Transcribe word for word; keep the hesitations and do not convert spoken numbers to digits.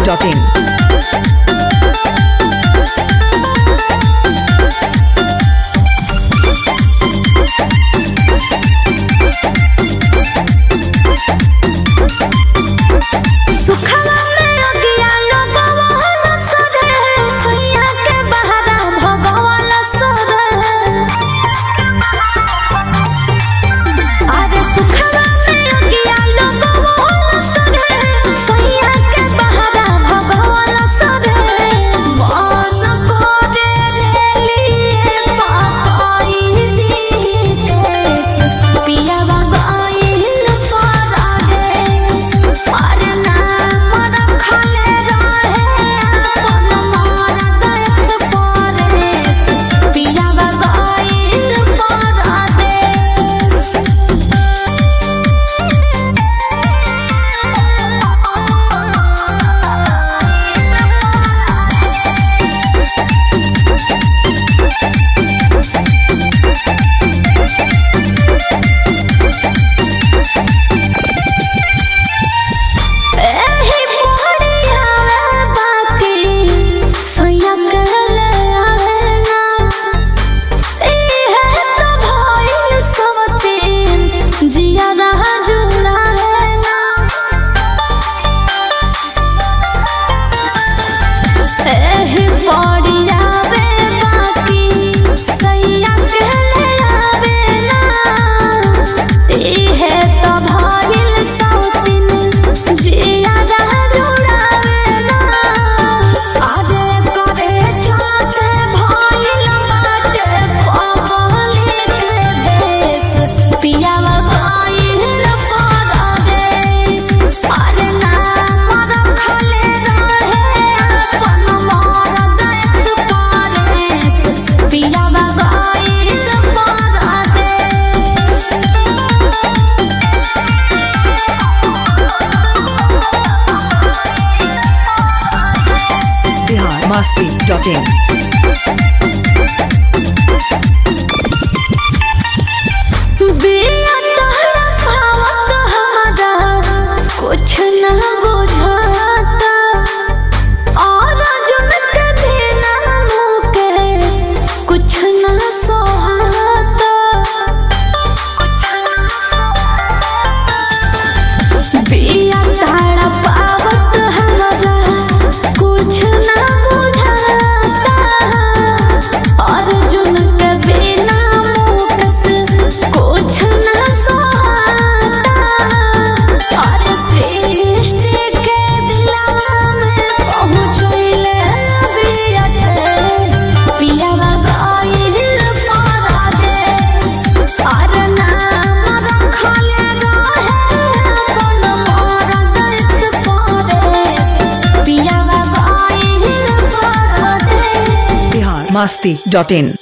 Dot in. Masti dot इन। कुछ न बुझाता और जुन कभी न मुकेश कुछ न सोहाता। बिया ताड़ा पावत हमारा कुछ न बुझाता और जुन कभी न मुकेश कुछ न सोहाता। और सृष्टि के दिलवा में पहुँचले बिया पियावा गइल परदेस। और नाम रखले रहे अपन मरदेस परदेस। पियावा गइल परदेस। बिहार मस्ती डॉट इन।